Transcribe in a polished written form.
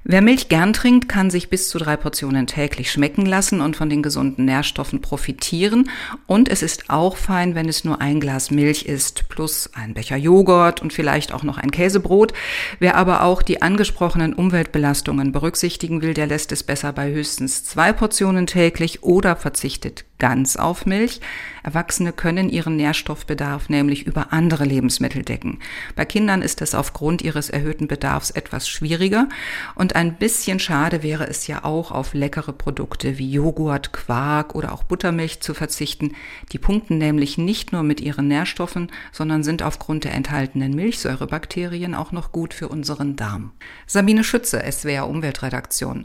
Wer Milch gern trinkt, kann sich bis zu 3 Portionen täglich schmecken lassen und von den gesunden Nährstoffen profitieren. Und es ist auch fein, wenn es nur ein Glas Milch ist, plus ein Becher Joghurt und vielleicht auch noch ein Käsebrot. Wer aber auch die angesprochenen Umweltbelastungen berücksichtigen will, der lässt es besser bei höchstens 2 Portionen täglich oder verzichtet ganz auf Milch. Erwachsene können ihren Nährstoffbedarf nämlich über andere Lebensmittel decken. Bei Kindern ist es aufgrund ihres erhöhten Bedarfs etwas schwieriger und ein bisschen schade wäre es ja auch, auf leckere Produkte wie Joghurt, Quark oder auch Buttermilch zu verzichten. Die punkten nämlich nicht nur mit ihren Nährstoffen, sondern sind aufgrund der enthaltenen Milchsäurebakterien auch noch gut für unseren Darm. Sabine Schütze, SWR Umweltredaktion.